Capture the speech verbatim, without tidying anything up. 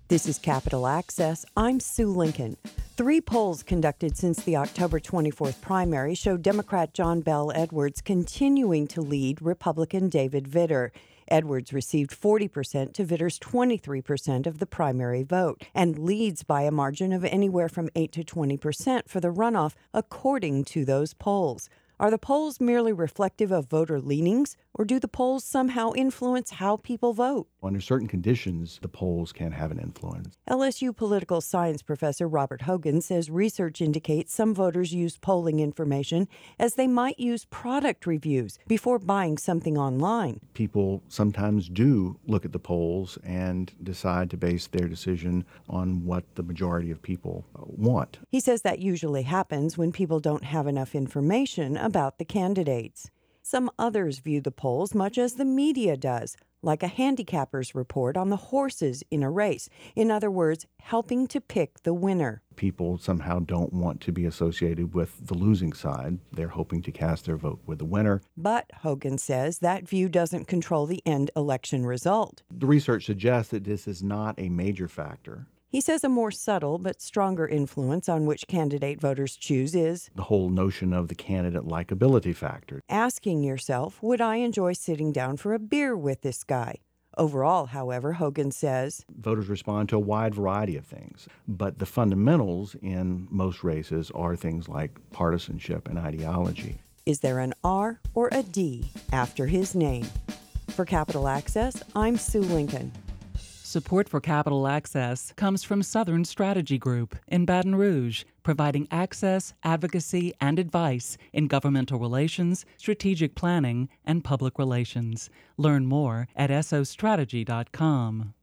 This is Capital Access. I'm Sue Lincoln. Three polls conducted since the October twenty-fourth primary show Democrat John Bel Edwards continuing to lead Republican David Vitter. Edwards received forty percent to Vitter's twenty-three percent of the primary vote and leads by a margin of anywhere from eight to twenty percent for the runoff, according to those polls. Are the polls merely reflective of voter leanings, or do the polls somehow influence how people vote? Under certain conditions, the polls can have an influence. L S U political science professor Robert Hogan says research indicates some voters use polling information as they might use product reviews before buying something online. People sometimes do look at the polls and decide to base their decision on what the majority of people want. He says that usually happens when people don't have enough information about the candidates. Some others view the polls much as the media does, like a handicapper's report on the horses in a race. In other words, helping to pick the winner. People somehow don't want to be associated with the losing side. They're hoping to cast their vote with the winner. But, Hogan says, that view doesn't control the end election result. The research suggests that this is not a major factor. He says a more subtle but stronger influence on which candidate voters choose is the whole notion of the candidate likability factor. Asking yourself, would I enjoy sitting down for a beer with this guy? Overall, however, Hogan says, voters respond to a wide variety of things, but the fundamentals in most races are things like partisanship and ideology. Is there an R or a D after his name? For Capital Access, I'm Sue Lincoln. Support for Capital Access comes from Southern Strategy Group in Baton Rouge, providing access, advocacy, and advice in governmental relations, strategic planning, and public relations. Learn more at S O strategy dot com.